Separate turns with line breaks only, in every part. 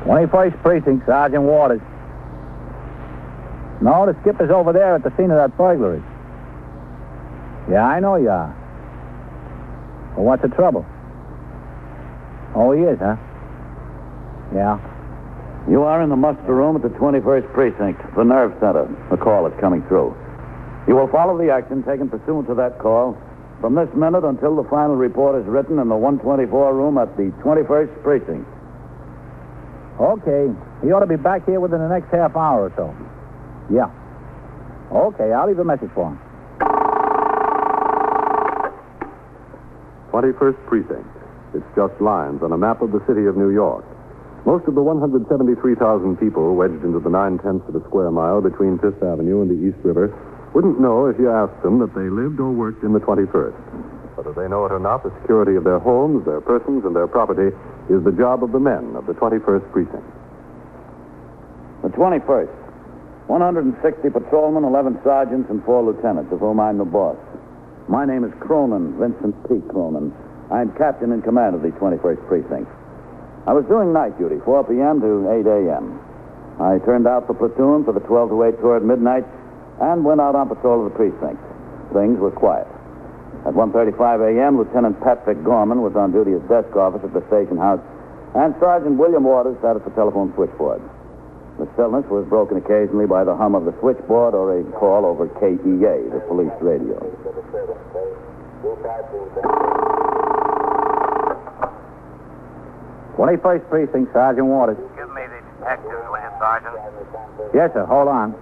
21st Precinct, Sergeant Waters. No, the skipper's over there at the scene of that burglary. Yeah, I know you are. Well, what's the trouble? Oh, he is, huh? Yeah.
You are in the muster room at the 21st Precinct, the nerve center. The call is coming through. You will follow the action taken pursuant to that call from this minute until the final report is written in the 124 room at the 21st Precinct.
Okay. He ought to be back here within the next half hour or so. Yeah. Okay, I'll leave a message for him.
21st Precinct. It's just lines on a map of the city of New York. Most of the 173,000 people wedged into the 9/10 of a square mile between Fifth Avenue and the East River wouldn't know if you asked them that they lived or worked in the 21st. Whether they know it or not, the security of their homes, their persons, and their property is the job of the men of the 21st Precinct.
The 21st. 160 patrolmen, 11 sergeants, and 4 lieutenants, of whom I'm the boss. My name is Cronin, Vincent P. Cronin. I'm captain in command of the 21st Precinct. I was doing night duty, 4 p.m. to 8 a.m. I turned out for platoon for the 12 to 8 tour at midnight and went out on patrol of the precinct. Things were quiet. At 1:35 a.m., Lieutenant Patrick Gorman was on duty as desk officer at the station house, and Sergeant William Waters sat at the telephone switchboard. The stillness was broken occasionally by the hum of the switchboard or a call over KEA, the police radio.
"21st Precinct, Sergeant Waters."
Give me the detectives, will you, Sergeant?
Yes, sir. Hold on.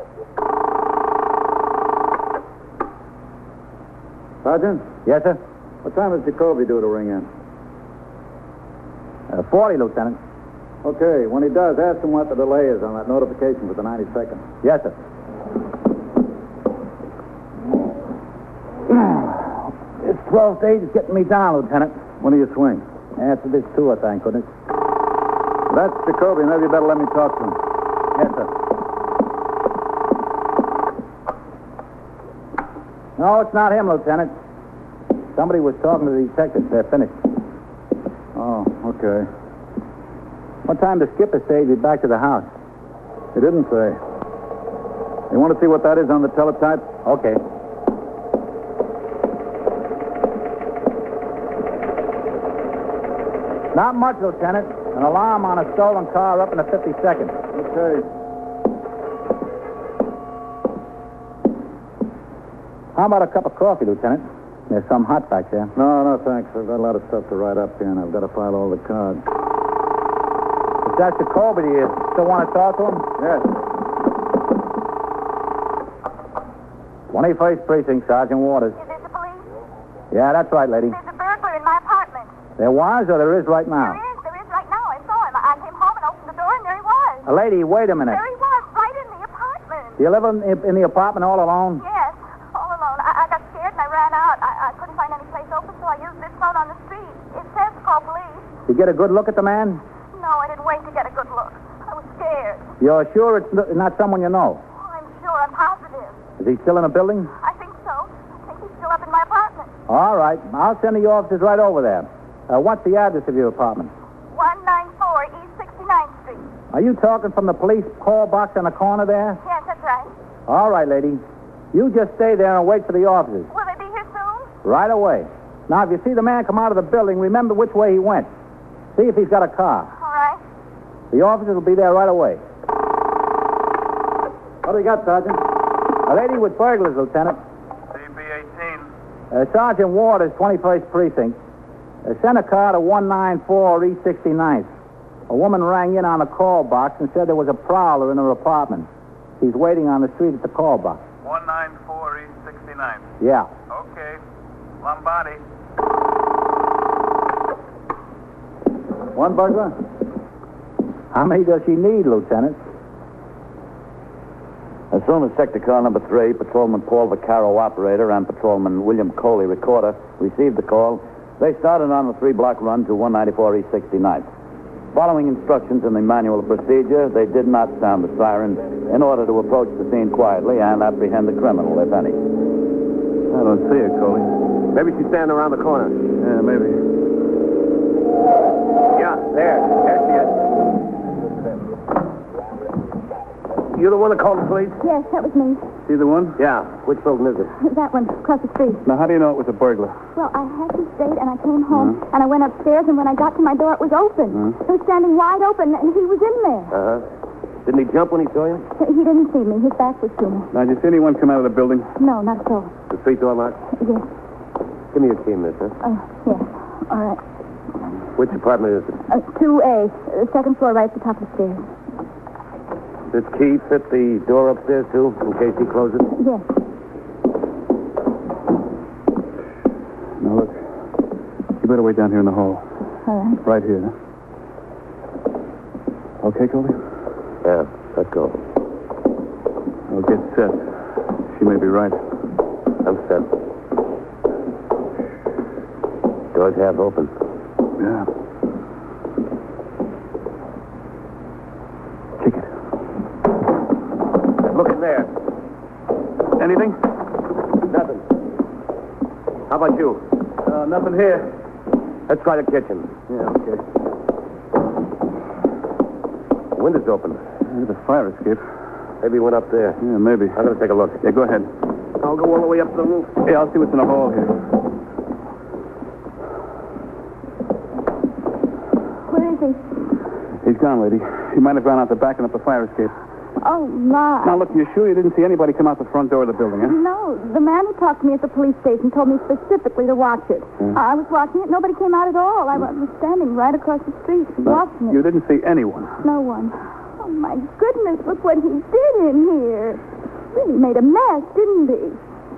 Sergeant?
Yes, sir.
What time is Jacoby due to ring in?
40, Lieutenant.
Okay, when he does, ask him what the delay is on that notification for the 92nd.
Yes, sir. This 12th age is getting me down, Lieutenant.
When do you swing?
After this tour, thank goodness.
That's Jacoby. Maybe you better let me talk to him.
Yes, sir. No, it's not him, Lieutenant. Somebody was talking to the detectives. They're finished.
Oh, okay.
What time does skipper say he'd be back to the house?
He didn't say. You want to see what that is on the teletype?
Okay. Not much, Lieutenant. An alarm on a stolen car up in the 52nd.
Okay.
How about a cup of coffee, Lieutenant? There's some hot back there.
No, thanks. I've got a lot of stuff to write up here, and I've got to file all the cards.
If that's Jacoby, do you still want to talk to him?
Yes.
21st Precinct, Sergeant Waters.
Is this the police?
Yeah, that's right, lady.
There's a burglar in my apartment.
There was or there is right now?
There is right now. I saw him. I came home and opened the door, and there he was.
Lady, wait a minute.
There he was, right in the apartment.
Do you live in the apartment all alone?
Yes, all alone. I got scared and I ran out. I couldn't find any place open, so I used this phone on the street. It says to call police.
Did you get a good look at the man?
No, I didn't wait to get a good look. I was scared.
You're sure it's not someone you know?
Oh, I'm sure. I'm positive.
Is he still in the building?
I think so. I think he's still up in my apartment.
All right. I'll send the officers right over there. What's the address of your apartment?
194 East 69th Street.
Are you talking from the police call box on the corner there?
Yes, that's right.
All right, lady. You just stay there and wait for the officers.
Will they be here soon?
Right away. Now, if you see the man come out of the building, remember which way he went. See if he's got a car.
All right.
The officers will be there right away.
What do you got, Sergeant?
A lady with burglars, Lieutenant.
CB-18.
Sergeant Waters, 21st Precinct. Sent a car to 194 East 69th. A woman rang in on the call box and said there was a prowler in her apartment. She's waiting on the street at the call box.
194 East 69th.
Yeah.
Okay. Lombardi.
One burglar?
How many does she need, Lieutenant?
As soon as Sector Car number 3, Patrolman Paul Vaccaro, operator, and Patrolman William Coley, recorder, received the call, they started on a 3-block run to 194 East 69th. Following instructions in the manual of procedure, they did not sound the siren in order to approach the scene quietly and apprehend the criminal, if any.
I don't see her, Coley. Maybe she's standing around the corner.
Yeah, maybe.
Yeah, there. There she is.
You the one that called the police?
Yes, that was me.
See the one?
Yeah. Which building is it?
That one, across the street.
Now, how do you know it was a burglar?
Well, I had this date, and I came home, and I went upstairs, and when I got to my door, it was open. It was standing wide open, and he was in there.
Uh-huh. Didn't he jump when he saw you?
He didn't see me. His back was to me.
Now, did you see anyone come out of the building?
No, not at all.
The street door locked?
Yes.
Give me your key, mister.
Yes. All right.
Which apartment is it?
2A, the second floor, right at the top of the stairs.
This key fit the door upstairs, too, in case he closes it?
Yes.
Now, look. You better wait down here in the hall.
All right.
Right here. Okay, Colby?
Yeah, let's go.
Well, get set. She may be right.
I'm set. Door's half open.
Yeah. Kick it.
Look in there.
Anything?
Nothing. How about you?
Nothing here.
Let's try the kitchen.
Yeah, okay.
The window's open.
There's a fire escape.
Maybe he went up there.
Yeah, maybe.
I'm going to take a look.
Yeah, go ahead.
I'll go all the way up to the roof.
Yeah, I'll see what's in the hall here.
Where is he?
He's gone, lady. He might have gone out the back and up the fire escape.
Oh, my.
Now, look, you sure you didn't see anybody come out the front door of the building, huh?
No, the man who talked to me at the police station told me specifically to watch it. I was watching it. Nobody came out at all. I was standing right across the street watching it.
You didn't see anyone.
No one. Oh, my goodness, look what he did in here. Really made a mess, didn't he?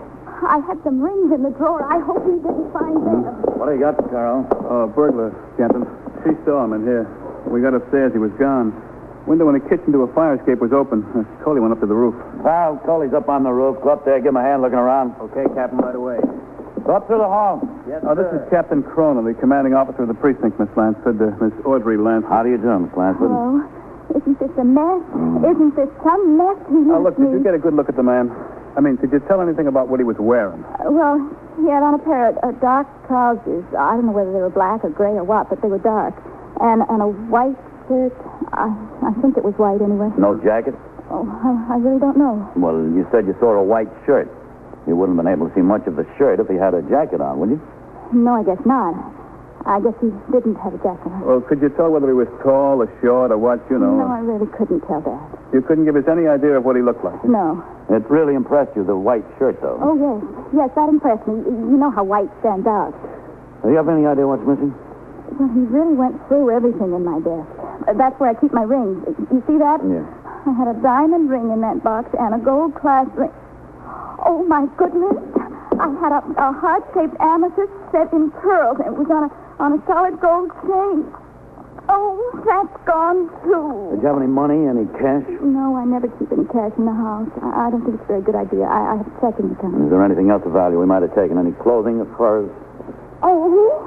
I had some rings in the drawer. I hope he didn't find them.
What do you got, Carol?
Oh, burglar, Captain. She saw him in here. When we got upstairs, he was gone. Window in the kitchen to a fire escape was open. Coley went up to the roof.
Pal, Coley's up on the roof. Go up there, give him a hand looking around. Okay, Captain, right away. Go up through the hall.
Yes,
Oh, this is Captain Cronin, the commanding officer of the precinct, Miss Lansford. Miss Audrey Lansford.
How do you do, Miss Lansford?
Oh, isn't this a mess? Isn't this some mess he
Now,
left
look, did
me?
you get a good look at the man? I mean, did you tell anything about what he was wearing?
Well, he had on a pair of dark trousers. I don't know whether they were black or gray or what, but they were dark. And a white shirt. I think it was white anyway.
No jacket?
Oh, I really don't know.
Well, you said you saw a white shirt. You wouldn't have been able to see much of the shirt if he had a jacket on, would you?
No, I guess not. I guess he didn't have a jacket on.
Well, could you tell whether he was tall or short or what, you know?
No, I really couldn't tell that.
You couldn't give us any idea of what he looked like?
No.
It really impressed you, the white shirt, though.
Oh, yes. Yes, that impressed me. You know how white stands out.
Do you have any idea what's missing?
Well, he really went through everything in my desk. That's where I keep my rings. You see that?
Yeah.
I had a diamond ring in that box and a gold clasp ring. Oh, my goodness. I had a heart-shaped amethyst set in pearls, and it was on a solid gold chain. Oh, that's gone, too.
Did you have any money, any cash?
No, I never keep any cash in the house. I don't think it's a very good idea. I have a checking account.
Is there anything else of value we might have taken? Any clothing, furs?
Oh.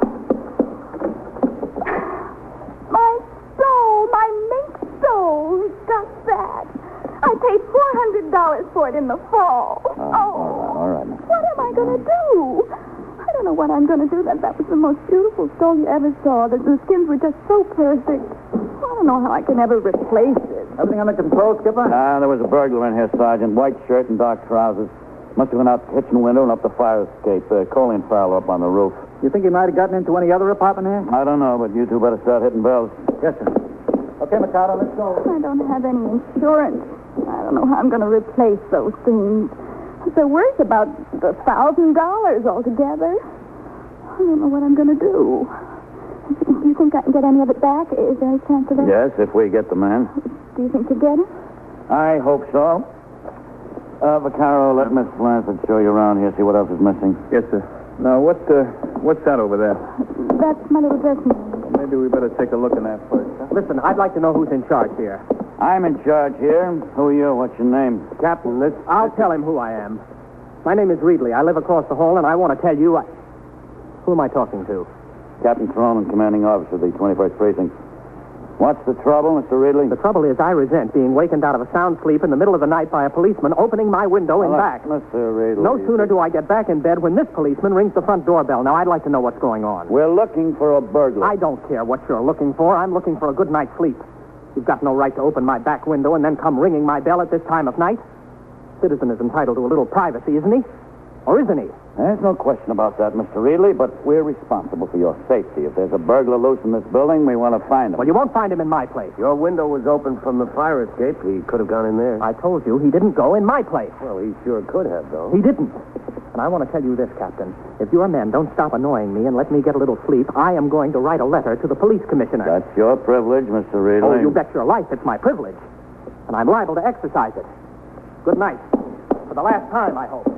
My soul, my mink soul. He got that. I paid $400 for it in the fall.
All right.
What am I going to do? I don't know what I'm going to do. That was the most beautiful stole you ever saw. The skins were just so perfect. I don't know how I can ever replace it.
Everything under control, Skipper?
There was a burglar in here, Sergeant. White shirt and dark trousers. Must have been out the kitchen window and up the fire escape. Coley and Farrell up on the roof.
You think he might have gotten into any other apartment here?
I don't know, but you two better start hitting bells.
Yes, sir. Okay, Mikado, let's go.
I don't have any insurance. I don't know how I'm going to replace those things. They're worth about $1,000 altogether. I don't know what I'm going to do. Do you think I can get any of it back? Is there any chance of that?
Yes, if we get the man.
Do you think you'll get it?
I hope so. Vaccaro, let Miss Lansford show you around here, see what else is missing.
Yes, sir. Now, what's that over there?
That's my little dressing room.
Maybe we better take a look in that first, huh?
Listen, I'd like to know who's in charge here.
I'm in charge here. Who are you? What's your name?
Captain, I'll tell him who I am. My name is Reedley. I live across the hall, and I want to tell you... Who am I talking to?
Captain Cronin, commanding officer of the 21st Precinct. What's the trouble, Mr. Reedley?
The trouble is I resent being wakened out of a sound sleep in the middle of the night by a policeman opening my window and back.
Mr. Reedley.
No sooner do I get back in bed when this policeman rings the front doorbell. Now, I'd like to know what's going on.
We're looking for a burglar.
I don't care what you're looking for. I'm looking for a good night's sleep.
You've got no right to open my back window and then come ringing my bell at this time of night. Citizen is entitled to a little privacy, isn't he? Or isn't he?
There's no question about that, Mr. Reedley, but we're responsible for your safety. If there's a burglar loose in this building, we want to find him.
Well, you won't find him in my place.
Your window was open from the fire escape. He could have gone in there.
I told you he didn't go in my place.
Well, he sure could have, though.
He didn't. And I want to tell you this, Captain. If your men don't stop annoying me and let me get a little sleep, I am going to write a letter to the police commissioner.
That's your privilege, Mr. Reedley.
Oh, you bet your life it's my privilege. And I'm liable to exercise it. Good night. For the last time, I hope.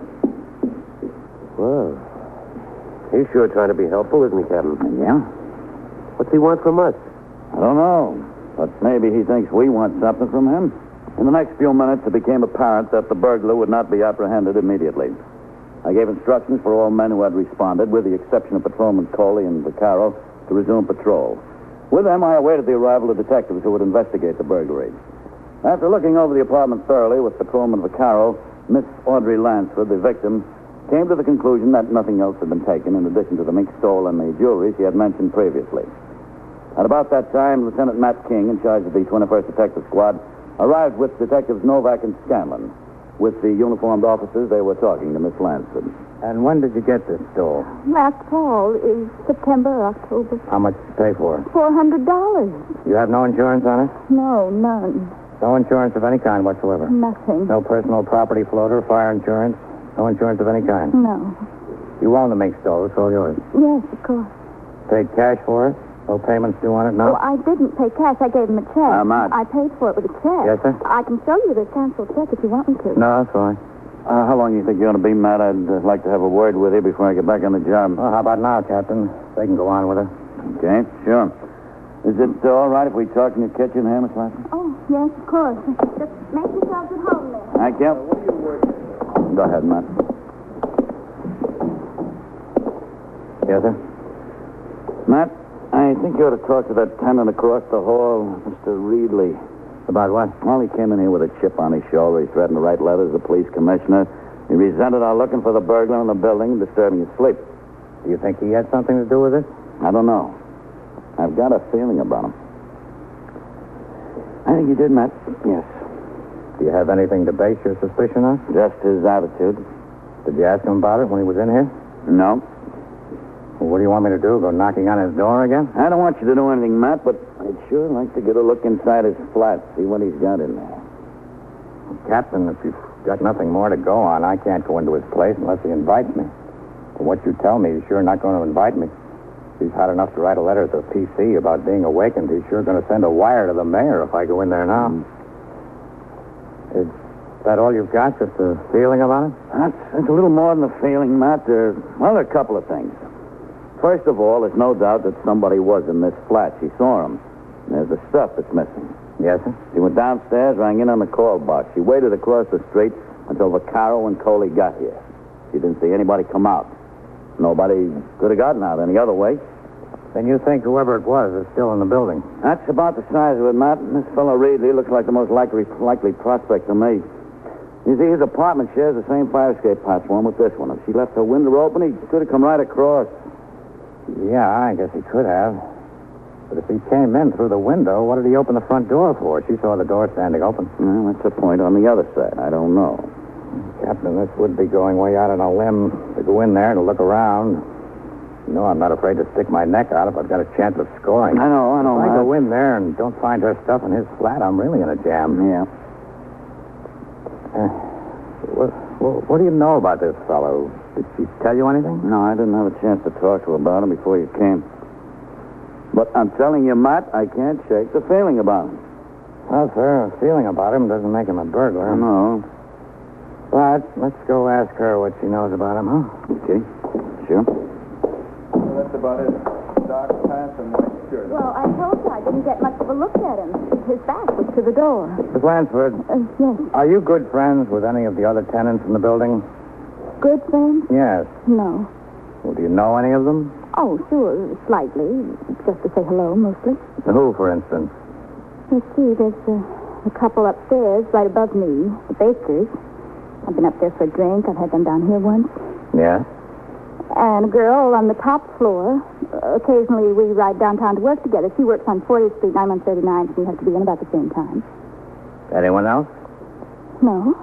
Well, he's sure trying to be helpful, isn't he, Captain?
Yeah?
What's he want from us?
I don't know. But maybe he thinks we want something from him. In the next few minutes, it became apparent that the burglar would not be apprehended immediately. I gave instructions for all men who had responded, with the exception of Patrolman Coley and Vaccaro, to resume patrol. With them, I awaited the arrival of detectives who would investigate the burglary. After looking over the apartment thoroughly with Patrolman Vaccaro, Miss Audrey Lansford, the victim, came to the conclusion that nothing else had been taken in addition to the mink stole and the jewelry she had mentioned previously. At about that time, Lieutenant Matt King, in charge of the 21st Detective Squad, arrived with Detectives Novak and Scanlon. With the uniformed officers, they were talking to Miss Lansford.
And when did you get this stole?
Last fall is September or October.
How much did you pay for it?
$400.
You have no insurance on it?
No, none.
No insurance of any kind whatsoever?
Nothing.
No personal property floater, fire insurance? No insurance of any kind?
No.
You own the mink stole. It's all yours.
Yes, of course.
Paid cash for it? No payments due on it, no?
Oh, I didn't pay cash. I gave him a check.
Matt.
I paid for it with a check.
Yes, sir?
I can show you the canceled check if you want me to.
No, that's fine.
How long do you think you're going to be, Matt? I'd like to have a word with you before I get back on the job.
Well, how about now, Captain? They can go on with it.
Okay, sure. Is it all right if we talk in your kitchen here, Miss Lansford?
Oh, yes, of course. Just make yourselves at home there.
Thank you. Go ahead, Matt.
Yes, sir?
Matt, I think you ought to talk to that tenant across the hall, Mr. Reedley.
About what?
Well, he came in here with a chip on his shoulder. He threatened to write letters to the police commissioner. He resented our looking for the burglar in the building and disturbing his sleep.
Do you think he had something to do with it?
I don't know. I've got a feeling about him. I think he did, Matt. Yes.
Do you have anything to base your suspicion on?
Just his attitude.
Did you ask him about it when he was in here?
No.
Well, what do you want me to do? Go knocking on his door again?
I don't want you to do anything, Matt, but I'd sure like to get a look inside his flat, see what he's got in there.
Captain, if you've got nothing more to go on, I can't go into his place unless he invites me. From what you tell me, he's sure not going to invite me. He's had enough to write a letter to the PC about being awakened. He's sure going to send a wire to the mayor if I go in there now. Is that all you've got? Just a feeling about it?
It's a little more than a feeling, Matt. There are a couple of things. First of all, there's no doubt that somebody was in this flat. She saw him. And there's the stuff that's missing.
Yes, sir?
She went downstairs, rang in on the call box. She waited across the street until Vaccaro and Coley got here. She didn't see anybody come out. Nobody could have gotten out any other way.
Then you think whoever it was is still in the building?
That's about the size of it, Matt. And this fellow Reedley looks like the most likely prospect to me. You see, his apartment shares the same fire escape platform with this one. If she left her window open, he could have come right across.
Yeah, I guess he could have. But if he came in through the window, what did he open the front door for? She saw the door standing open.
Well, that's the point on the other side. I don't know.
Captain, this would be going way out on a limb to go in there and to look around. You know, I'm not afraid to stick my neck out if I've got a chance of scoring.
I know,
If I go in there and don't find her stuff in his flat, I'm really in a jam.
Yeah.
What do you know about this fellow? Did she tell you anything?
No, I didn't have a chance to talk to her about him before you came. But I'm telling you, Matt, I can't shake the feeling about him.
Well, sir, a feeling about him doesn't make him a burglar.
No.
But let's go ask her what she knows about him, huh?
Okay. Sure.
Well, that's about it. Dark pants and white shirt.
Well, I told you I didn't get much of a look at him. His back was to the door.
Miss Lansford,
Yes.
are you good friends with any of the other tenants in the building?
Good friends?
Yes.
No.
Well, do you know any of them?
Oh, sure, slightly. Just to say hello, mostly.
Who, for instance?
Let's see, there's a couple upstairs right above me, the Bakers. I've been up there for a drink. I've had them down here once.
Yes.
and a girl on the top floor. Occasionally, we ride downtown to work together. She works on 40th Street, and I'm on 39th. We have to be in about the same time.
Anyone else?
No.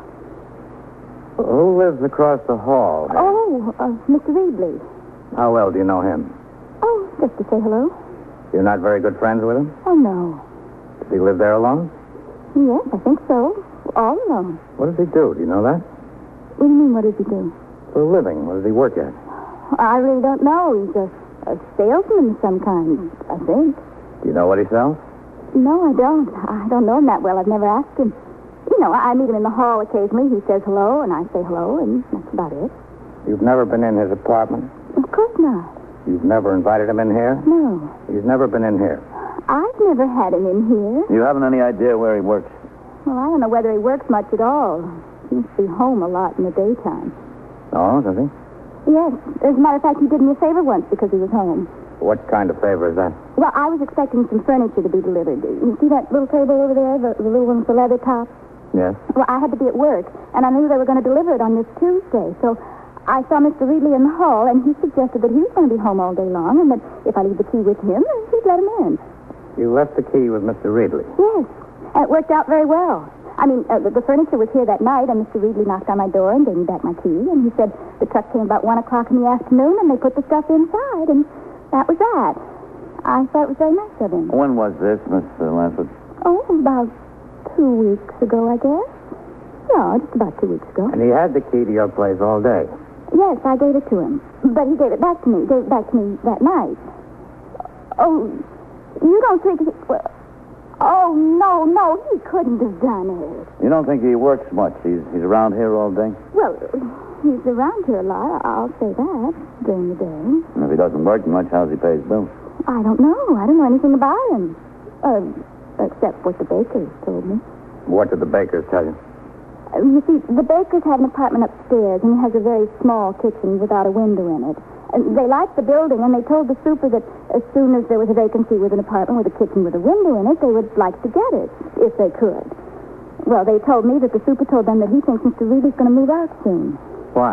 Who lives across the hall?
Oh, Mr. Reedley.
How well do you know him?
Oh, just to say hello.
You're not very good friends with him?
Oh, no.
Does he live there alone?
Yes, I think so. All alone.
What does he do? Do you know that?
What do you mean, what does he do?
For a living. What does he work at?
I really don't know. He's a salesman of some kind, I think.
Do you know what he sells?
No, I don't. I don't know him that well. I've never asked him. You know, I meet him in the hall occasionally. He says hello, and I say hello, and that's about it.
You've never been in his apartment?
Of course not.
You've never invited him in here?
No.
He's never been in here.
I've never had him in here.
You haven't any idea where he works?
Well, I don't know whether he works much at all. He seems to be home a lot in the daytime.
Oh, does he?
Yes. As a matter of fact, he did me a favor once because he was home.
What kind of favor is that?
Well, I was expecting some furniture to be delivered. You see that little table over there, the little one with the leather top?
Yes.
Well, I had to be at work, and I knew they were going to deliver it on this Tuesday. So I saw Mr. Reedley in the hall, and he suggested that he was going to be home all day long, and that if I leave the key with him, he'd let him in.
You left the key with Mr. Reedley?
Yes, and it worked out very well. I mean, the furniture was here that night, and Mr. Reedley knocked on my door and gave me back my key, and he said the truck came about 1 o'clock in the afternoon, and they put the stuff inside, and that was that. I thought it was very nice of him.
When was this, Mr. Lansford?
Oh, about 2 weeks ago, I guess. No, just about 2 weeks ago.
And he had the key to your place all day?
Yes, I gave it to him. But he gave it back to me. Gave it back to me that night. Oh, you don't think he... Well, oh, no, he couldn't have done it.
You don't think he works much? He's around here all day?
Well, he's around here a lot, I'll say that, during the day.
And if he doesn't work much, how's he pay his bills?
I don't know. I don't know anything about him. Except what the bakers told me.
What did the bakers tell you?
You see, the bakers have an apartment upstairs, and he has a very small kitchen without a window in it. And they liked the building, and they told the super that as soon as there was a vacancy with an apartment with a kitchen with a window in it, they would like to get it, if they could. Well, they told me that the super told them that he thinks Mr. Reedley's going to move out soon.
Why?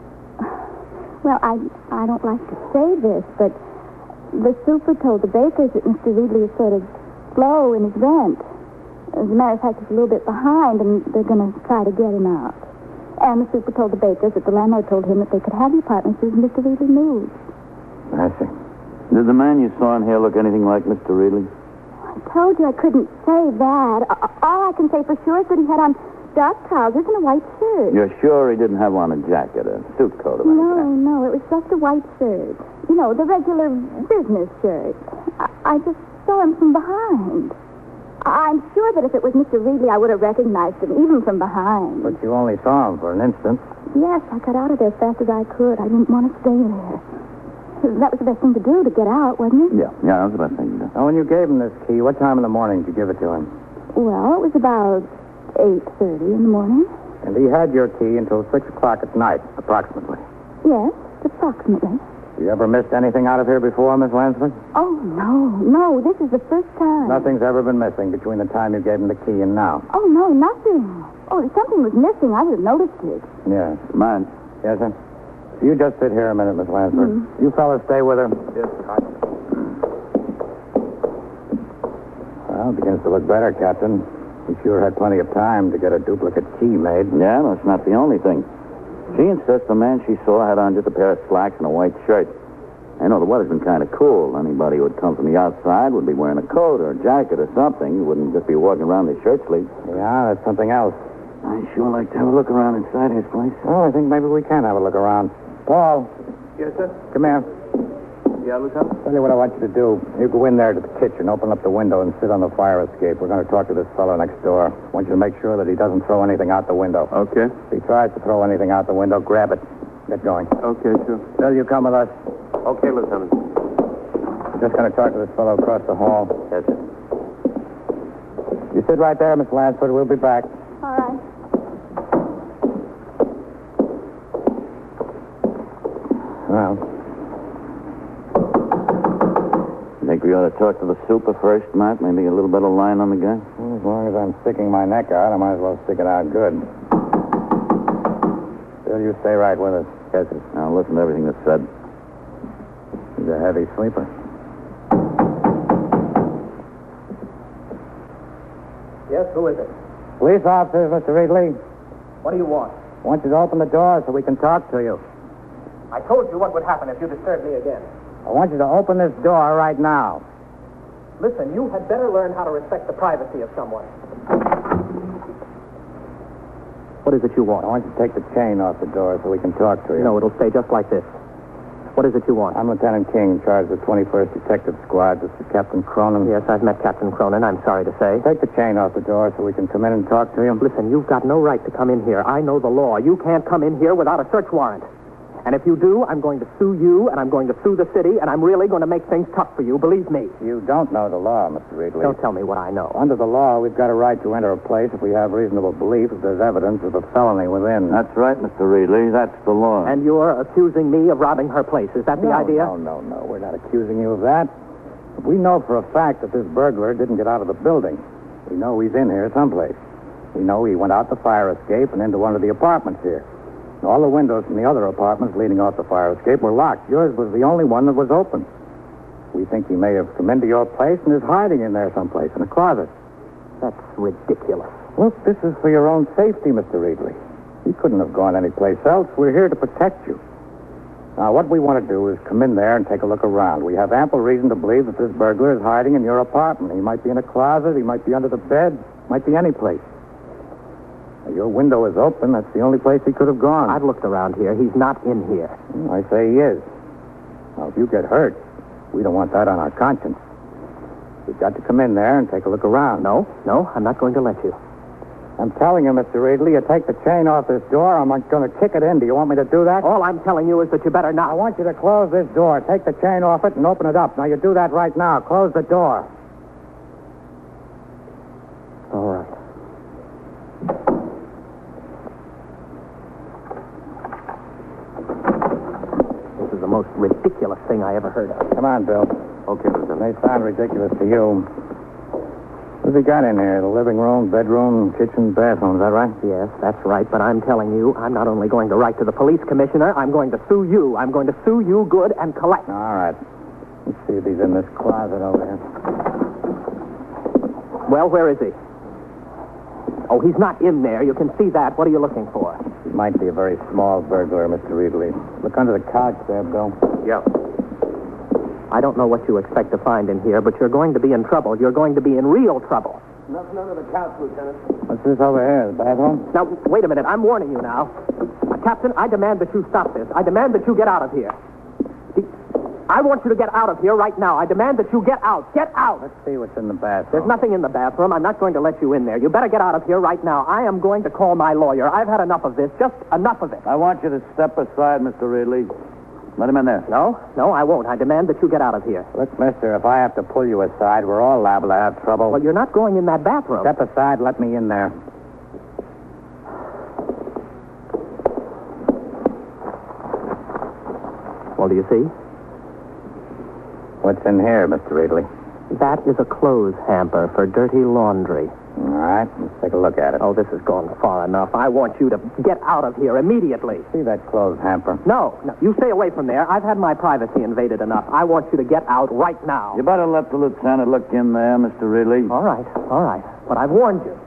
Well, I don't like to say this, but the super told the bakers that Mr. Reedley is sort of slow in his rent. As a matter of fact, he's a little bit behind, and they're going to try to get him out. And the super told the bakers that the landlord told him that they could have the apartment as soon as Mr. Reedley moved.
I see. Did the man you saw in here look anything like Mr. Reedley?
I told you I couldn't say that. All I can say for sure is that he had on dark trousers and a white shirt.
You're sure he didn't have on a jacket, a suit coat of any kind?
No, it was just a white shirt. You know, the regular business shirt. I just saw him from behind. I'm sure that if it was Mr. Reedley, I would have recognized him, even from behind.
But you only saw him for an instant.
Yes, I got out of there as fast as I could. I didn't want to stay there. That was the best thing to do, to get out, wasn't it?
Yeah, that was the best thing to do. Now, when you gave him this key, what time in the morning did you give it to him?
Well, it was about 8:30 in the morning.
And he had your key until 6 o'clock at night, approximately.
Yes, approximately.
You ever missed anything out of here before, Miss Lansford?
Oh, no, this is the first time.
Nothing's ever been missing between the time you gave him the key and now.
Oh, no, nothing. Oh, if something was missing, I would have noticed it.
Yes. Man. Yes, sir? You just sit here a minute, Miss Lansford. You fellas stay with her. Yes, sir. Well, it begins to look better, Captain. You sure had plenty of time to get a duplicate key made. Yeah, that's not the only thing. She insists the man she saw had on just a pair of slacks and a white shirt. I know the weather's been kind of cool. Anybody who would come from the outside would be wearing a coat or a jacket or something. You wouldn't just be walking around in shirt sleeves. Yeah, that's something else. I'd sure like to have a look around inside his place. Oh, I think maybe we can have a look around. Paul.
Yes, sir?
Come here.
Yeah, Lieutenant?
Tell you what I want you to do. You go in there to the kitchen, open up the window, and sit on the fire escape. We're going to talk to this fellow next door. I want you to make sure that he doesn't throw anything out the window.
Okay.
If he tries to throw anything out the window, grab it. Get going.
Okay, sure.
Bill, you come with us.
Okay, Lieutenant.
We're just going to talk to this fellow across the hall.
Yes, sir.
You sit right there, Miss Lansford. We'll be back.
All right.
Well,
Think we ought to talk to the super first, Matt? Maybe get a little better line on the guy?
as long as I'm sticking my neck out, I might as well stick it out good. Bill, you stay right with us.
Yes, sir. Now, listen to everything that's said.
a heavy sleeper.
Yes, who is it?
Police officer, Mr. Ridley.
What do you want?
I want you to open the door so we can talk to you.
I told you what would happen if you disturbed me again.
I want you to open this door right now.
Listen, you had better learn how to respect the privacy of someone. What is it you want?
I want you to take the chain off the door so we can talk to you.
No, it'll stay just like this. What is it you want?
I'm Lieutenant King, in charge of the 21st Detective Squad. This is Captain Cronin.
Yes, I've met Captain Cronin, I'm sorry to say.
Take the chain off the door so we can come in and talk to you.
Listen, you've got no right to come in here. I know the law. You can't come in here without a search warrant. And if you do, I'm going to sue you, and I'm going to sue the city, and I'm really going to make things tough for you, believe me.
You don't know the law, Mr. Ridley.
Don't tell me what I know.
Under the law, we've got a right to enter a place if we have reasonable belief that there's evidence of a felony within.
That's right, Mr. Ridley. That's the law.
And you're accusing me of robbing her place. Is that the idea?
No. We're not accusing you of that. We know for a fact that this burglar didn't get out of the building. We know he's in here someplace. We know he went out the fire escape and into one of the apartments here. All the windows from the other apartments leading off the fire escape were locked. Yours was the only one that was open. We think he may have come into your place and is hiding in there someplace in a closet.
That's ridiculous.
Look, this is for your own safety, Mr. Ridley. He couldn't have gone anyplace else. We're here to protect you. Now, what we want to do is come in there and take a look around. We have ample reason to believe that this burglar is hiding in your apartment. He might be in a closet. He might be under the bed. Might be any place. Your window is open. That's the only place he could have gone.
I've looked around here. He's not in here.
I say he is. Now, if you get hurt, we don't want that on our conscience. We've got to come in there and take a look around.
No, I'm not going to let you.
I'm telling you, Mr. Ridley, you take the chain off this door, I'm going to kick it in. Do you want me to do that?
All I'm telling you is that you better not.
I want you to close this door. Take the chain off it and open it up. Now, you do that right now. Close the door.
All right. This is the most ridiculous thing I ever heard of.
Come on, Bill.
Okay, Lieutenant.
They sound ridiculous to you. What's he got in here? The living room, bedroom, kitchen, bathroom. Is that right?
Yes, that's right. But I'm telling you, I'm not only going to write to the police commissioner, I'm going to sue you. I'm going to sue you good and collect.
All right. Let's see if he's in this closet over here.
Well, where is he? Oh, he's not in there. You can see that. What are you looking for?
He might be a very small burglar, Mr. Ridley. Look under the couch there, Bill.
Yeah.
I don't know what you expect to find in here, but you're going to be in trouble. You're going to be in real trouble.
Nothing under the couch, Lieutenant.
What's this over here? The bathroom?
Now, wait a minute. I'm warning you now. Captain, I demand that you stop this. I demand that you get out of here. I want you to get out of here right now. I demand that you get out. Get out.
Let's see what's in the bathroom.
There's nothing in the bathroom. I'm not going to let you in there. You better get out of here right now. I am going to call my lawyer. I've had enough of this. Just enough of it.
I want you to step aside, Mr. Ridley. Let him in there.
No, I won't. I demand that you get out of here.
Look, mister, if I have to pull you aside, we're all liable to have trouble.
Well, you're not going in that bathroom.
Step aside, let me in there.
Well, do you see?
What's in here, Mr. Ridley?
That is a clothes hamper for dirty laundry.
All right, let's take a look at it.
Oh, this has gone far enough. I want you to get out of here immediately.
See that clothes hamper?
No, you stay away from there. I've had my privacy invaded enough. I want you to get out right now.
You better let the lieutenant look in there, Mr. Ridley.
All right. But I've warned you.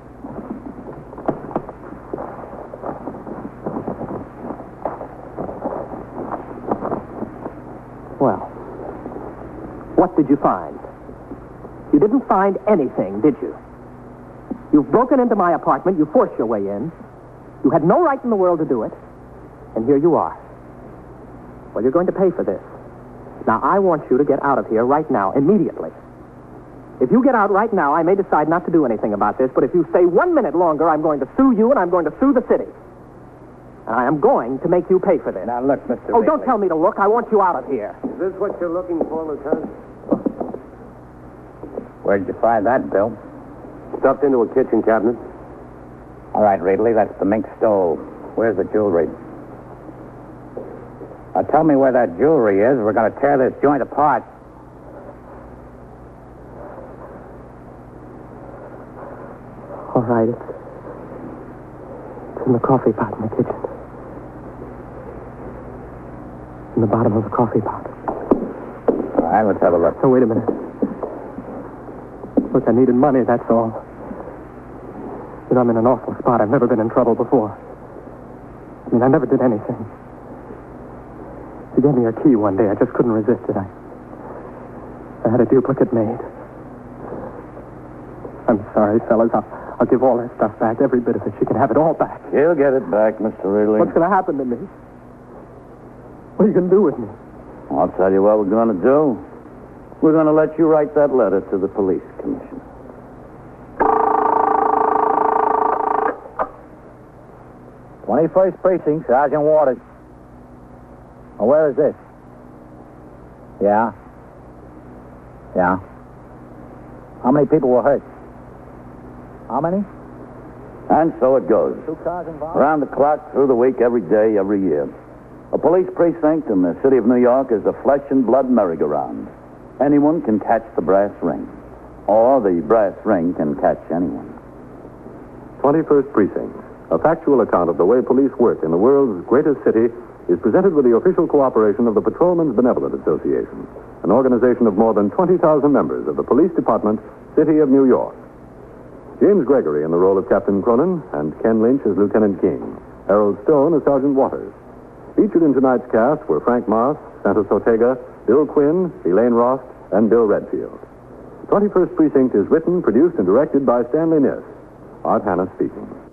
Well, what did you find? You didn't find anything, did you? You've broken into my apartment. You forced your way in. You had no right in the world to do it. And here you are. Well, you're going to pay for this. Now, I want you to get out of here right now, immediately. If you get out right now, I may decide not to do anything about this, but if you stay 1 minute longer, I'm going to sue you and I'm going to sue the city. And I am going to make you pay for this.
Now, look, Mr.
Oh, don't tell me to look. I want you out of here.
Is this what you're looking for, Lieutenant?
Where'd you find that, Bill?
Stuffed into a kitchen cabinet.
All right, Ridley, that's the mink stove. Where's the jewelry? Now, tell me where that jewelry is. We're going to tear this joint apart.
All right, it's in the coffee pot in the kitchen. In the bottom of the coffee pot.
right, let's have a look.
Oh, wait a minute. Look, I needed money, that's all. You know, I'm in an awful spot. I've never been in trouble before. I mean, I never did anything. You gave me your key one day. I just couldn't resist it. I had a duplicate made. I'm sorry, fellas. I'll give all that stuff back, every bit of it. She can have it all back.
You'll get it back, Mr. Ridley.
What's going to happen to me? What are you going to do with me?
I'll tell you what we're going to do. We're going to let you write that letter to the police commissioner.
"21st Precinct, Sergeant Waters." Oh, where is this? Yeah. Yeah. How many people were hurt? How many?
And so it goes.
2 cars involved?
Around the clock, through the week, every day, every year. A police precinct in the city of New York is a flesh and blood merry-go-round. Anyone can catch the brass ring. Or the brass ring can catch anyone.
21st Precinct, a factual account of the way police work in the world's greatest city, is presented with the official cooperation of the Patrolmen's Benevolent Association, an organization of more than 20,000 members of the Police Department, City of New York. James Gregory in the role of Captain Cronin, and Ken Lynch as Lieutenant King. Harold Stone as Sergeant Waters. Featured in tonight's cast were Frank Moss, Santos Ortega, Bill Quinn, Elaine Rost, and Bill Redfield. 21st Precinct is written, produced, and directed by Stanley Niss. Art Hanna speaking.